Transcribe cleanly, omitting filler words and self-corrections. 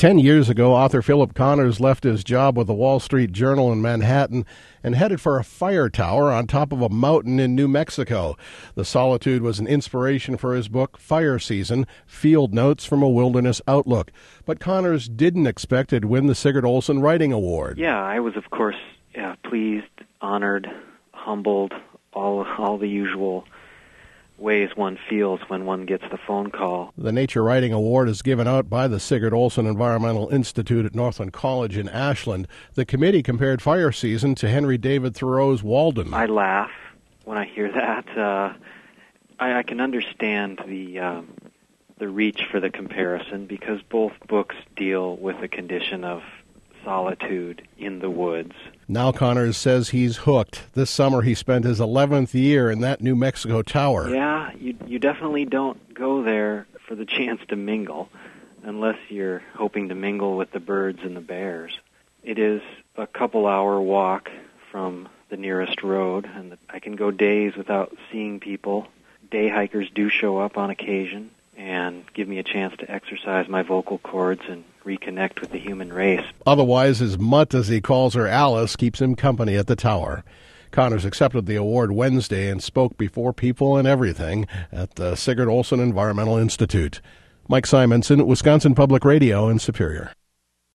10 years ago, author Philip Connors left his job with the Wall Street Journal in Manhattan and headed for a fire tower on top of a mountain in New Mexico. The solitude was an inspiration for his book, Fire Season, Field Notes from a Wilderness Outlook. But Connors didn't expect to win the Sigurd Olson Writing Award. Yeah, I was, of course, pleased, honored, humbled, all the usual ways one feels when one gets the phone call. The Nature Writing Award is given out by the Sigurd Olson Environmental Institute at Northland College in Ashland. The committee compared Fire Season to Henry David Thoreau's Walden. I laugh when I hear that. I can understand the reach for the comparison because both books deal with the condition of solitude in the woods. Now Connors says he's hooked. This summer he spent his 11th year in that New Mexico tower. Yeah, you definitely don't go there for the chance to mingle unless you're hoping to mingle with the birds and the bears. It is a couple-hour walk from the nearest road, and I can go days without seeing people. Day hikers do show up on occasion and give me a chance to exercise my vocal cords and reconnect with the human race. Otherwise, his mutt, as he calls her, Alice, keeps him company at the tower. Connors accepted the award Wednesday and spoke before people and everything at the Sigurd Olson Environmental Institute. Mike Simonson, Wisconsin Public Radio in Superior.